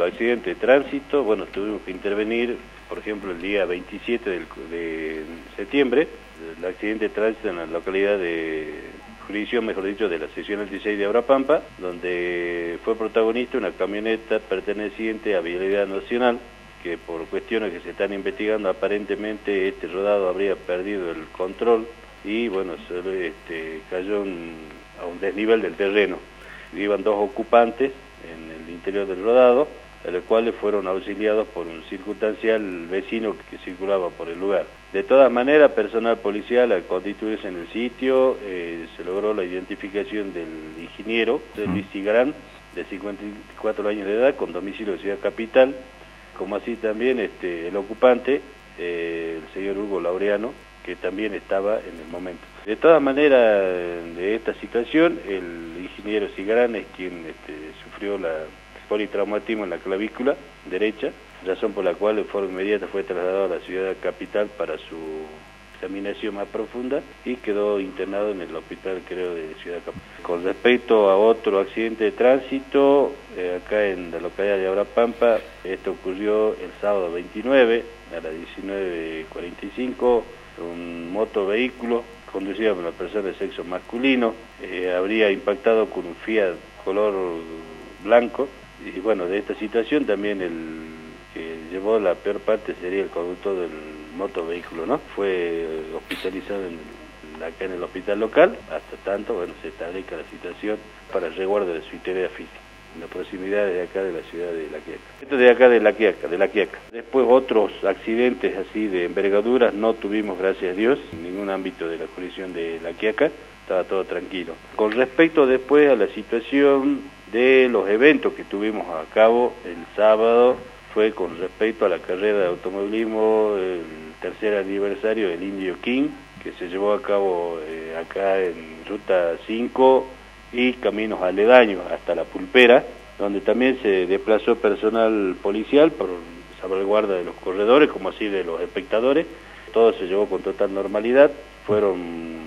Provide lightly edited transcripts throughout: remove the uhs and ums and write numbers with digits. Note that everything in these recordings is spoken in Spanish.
los accidentes de tránsito, bueno, tuvimos que intervenir, por ejemplo, el día 27 de septiembre, el accidente de tránsito en la localidad de jurisdicción, mejor dicho, de la seccional 16 de Abrapampa, donde fue protagonista una camioneta perteneciente a Vialidad Nacional, que por cuestiones que se están investigando, aparentemente este rodado habría perdido el control y, bueno, cayó a un desnivel del terreno. Iban dos ocupantes en el interior del rodado, a los cuales fueron auxiliados por un circunstancial vecino que circulaba por el lugar. De todas maneras, personal policial al constituirse en el sitio, se logró la identificación del ingeniero, Luis Cigarán, de 54 años de edad, con domicilio de Ciudad Capital, como así también el ocupante, el señor Hugo Laureano, que también estaba en el momento. De todas maneras, de esta situación, el ingeniero Cigarán es quien sufrió la politraumatismo en la clavícula derecha, razón por la cual de forma inmediata fue trasladado a la Ciudad Capital para su examinación más profunda y quedó internado en el hospital, creo, de Ciudad Capital. Con respecto a otro accidente de tránsito, acá en la localidad de Abrapampa, esto ocurrió el sábado 29 a las 19:45, un motovehículo conducido por una persona de sexo masculino, habría impactado con un Fiat color blanco. Y bueno, de esta situación también el que llevó la peor parte sería el conductor del motovehículo, ¿no? Fue hospitalizado acá en el hospital local, hasta tanto, bueno, se establezca la situación para el resguardo de su integridad física, en la proximidad de acá de la ciudad de La Quiaca. Esto de acá de La Quiaca. Después otros accidentes así de envergaduras no tuvimos, gracias a Dios, en ningún ámbito de la jurisdicción de La Quiaca, estaba todo tranquilo. Con respecto después a la situación de los eventos que tuvimos a cabo el sábado, fue con respecto a la carrera de automovilismo, el tercer aniversario del Indio King, que se llevó a cabo acá en Ruta 5 y caminos aledaños hasta La Pulpera, donde también se desplazó personal policial por salvaguarda de los corredores, como así de los espectadores. Todo se llevó con total normalidad, fueron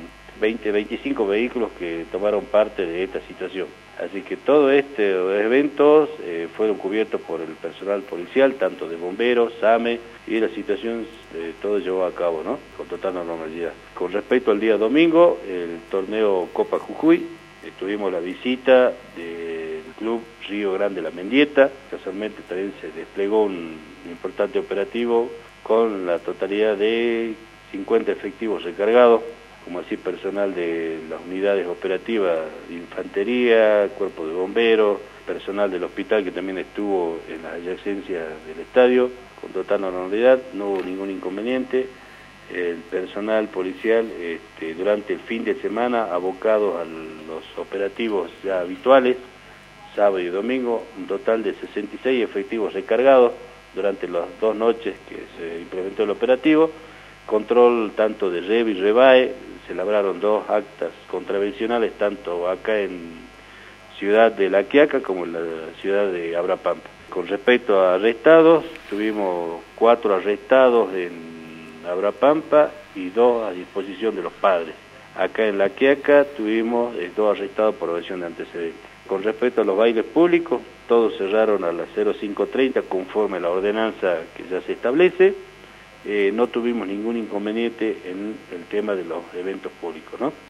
25 vehículos que tomaron parte de esta situación. Así que todos estos eventos fueron cubiertos por el personal policial, tanto de bomberos, SAME, y la situación todo llevó a cabo, ¿no? Con total normalidad. Con respecto al día domingo, el torneo Copa Jujuy, tuvimos la visita del club Río Grande La Mendieta, casualmente también se desplegó un importante operativo con la totalidad de 50 efectivos recargados, como así personal de las unidades operativas de infantería, cuerpo de bomberos, personal del hospital que también estuvo en las adyacencias del estadio, con total normalidad, no hubo ningún inconveniente. El personal policial durante el fin de semana abocado a los operativos ya habituales, sábado y domingo, un total de 66 efectivos recargados durante las 2 noches que se implementó el operativo, control tanto de REB y REBAE, se labraron 2 actas contravencionales tanto acá en Ciudad de La Quiaca como en la ciudad de Abrapampa. Con respecto a arrestados, tuvimos 4 arrestados en Abrapampa y 2 a disposición de los padres. Acá en La Quiaca tuvimos 2 arrestados por evasión de antecedentes. Con respecto a los bailes públicos, todos cerraron a las 05:30 conforme a la ordenanza que ya se establece. No tuvimos ningún inconveniente en el tema de los eventos públicos, ¿no?